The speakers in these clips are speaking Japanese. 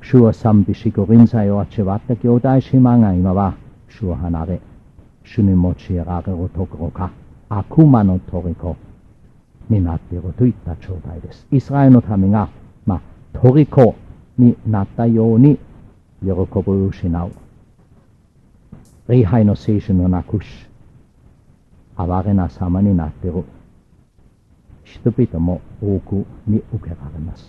主を賛美し、ご臨在を味わった兄弟姉妹が今は主を離れ、主に用いられるところか、悪魔の虜になっているといった状態です。イスラエルの民が、虜になったように喜びを失う。礼拝の精神をなくし、哀れな様になっている人々も多く見受けられます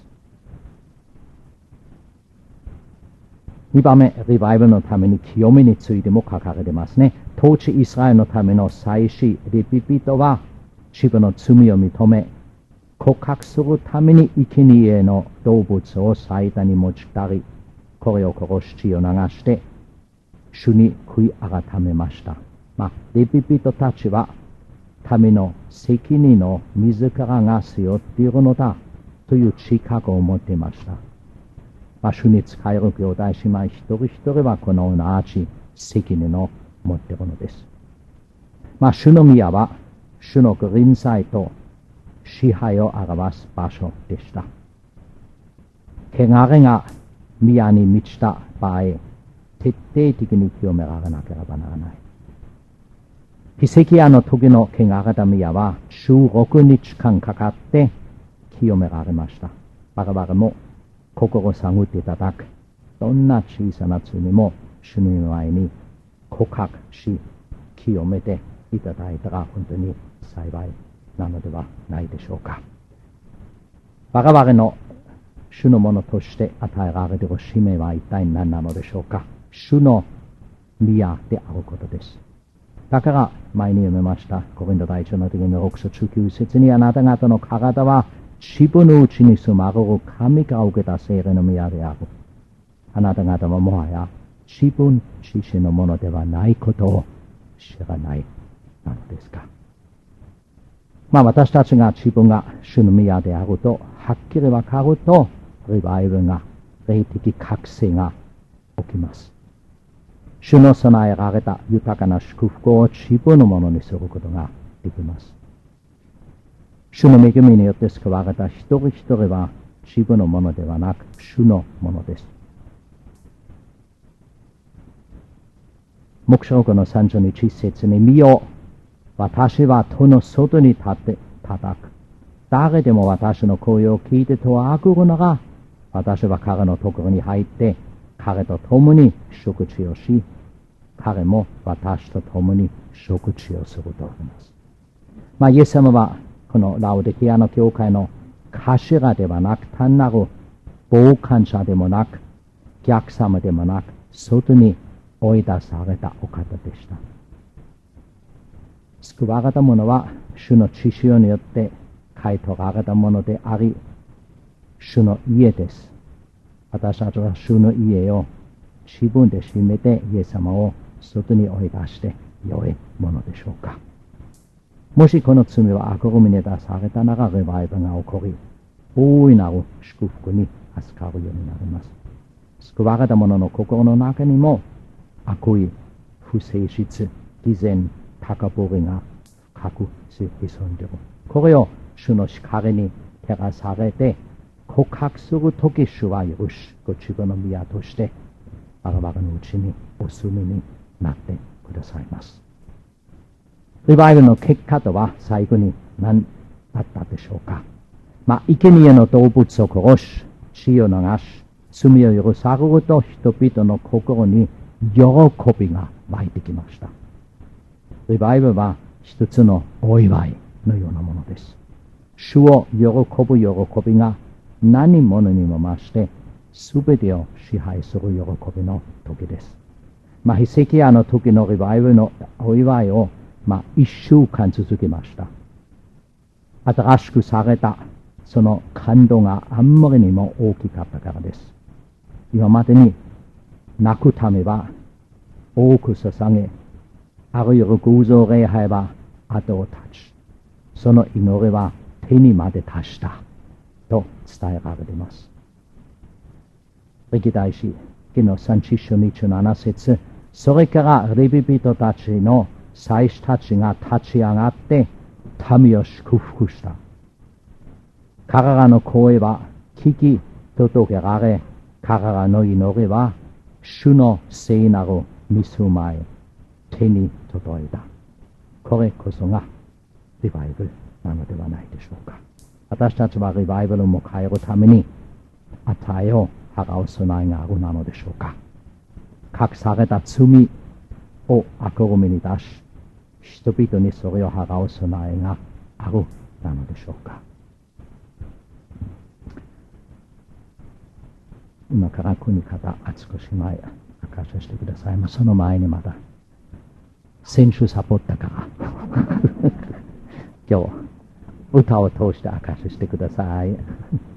。2番目、リバイバルのために清めについても書かれていますね。当地イスラエルのための祭司、レビ人は自分の罪を認め、告白するために生贄の動物を祭壇に持ちたり、これを殺し血を流して、主に悔い改めました。レビ人たちは、民の責任を自らが背負っているのだという自覚を持っていました。主に仕える兄弟姉妹一人一人はこの同じ責任を持っているのです。主の宮は主のご臨在と支配を表す場所でした。汚れが宮に満ちた場合、徹底的に清められなければならない。ヒセキヤの時の汚れた宮は16日間かかって清められました。我々も心を探っていただく。どんな小さな罪も主の前に告白し、清めていただいたら本当に幸いなのではないでしょうか。我々の主のものとして与えられている使命は一体何なのでしょうか。主の宮であることです。だから前に読めましたコリント第1の時の6章19節に、あなた方の体は自分のうちに住まれる神から受けた聖霊の宮である。あなた方はもはや自分自身のものではないことを知らないなのですか。私たちが自分が主の宮であるとはっきりわかると、リバイバルが、霊的覚醒が起きます。主の備えられた豊かな祝福を自分のものにすることができます。主の恵みによって救われた一人一人は自分のものではなく主のものです。黙示録の31節に、見よ、私は戸の外に立って叩く。誰でも私の声を聞いて戸を開くなら、私は彼のところに入って、彼と共に食事をし、彼も私と共に食事をするとあります。イエス様は、このラオデキアの教会の頭ではなく、単なる傍観者でもなく、逆様でもなく、外に追い出されたお方でした。救われた者は、主の血潮によって買い取られたものであり、主の家です。私たちは主の家を自分で閉めて、イエス様を外に追い出して良いものでしょうか。もしこの罪は悪組に出されたなら、リバイバルが起こり、大いなる祝福に預かるようになります。救われた者の心の中にも、悪意、不誠実、偽善、高ぶりが深く潜んでいる。これを主の光に照らされて、告白するとき、主は許し、ご自分の宮として、我々のうちにお住みになってくださいます。リバイバルの結果とは最後に何だったでしょうか。生贄の動物を殺し、血を流し、罪を許されると人々の心に喜びが湧いてきました。リバイバルは一つのお祝いのようなものです。主を喜ぶ喜びが何者にも増して、すべてを支配する喜びの時です。ヒセキヤの時のリバイバルのお祝いを一週間続けました。新しくされたその感動があんまりにも大きかったからです。今までに泣くためは多く捧げ、あるいは偶像礼拝は後を絶ち、その祈りは手にまで達したと伝えられています。歴代史記の30章27節、それからレビ人たちの祭司たちが立ち上がって民を祝福した。彼らの声は聞き届けられ、 彼らの祈りは、主の聖なる御前、手に届いた。これこそがリバイバルなのではないでしょうか。私たちはリバイバルを迎えるために、値を払う備えがあるなのでしょうか。隠された罪を明るみに出し、人々にそれを払う備えがあるなのでしょうか。今から国方、少し前、明かしてください。その前にまだ、先週サボったから、今日、歌を通して明かしてください。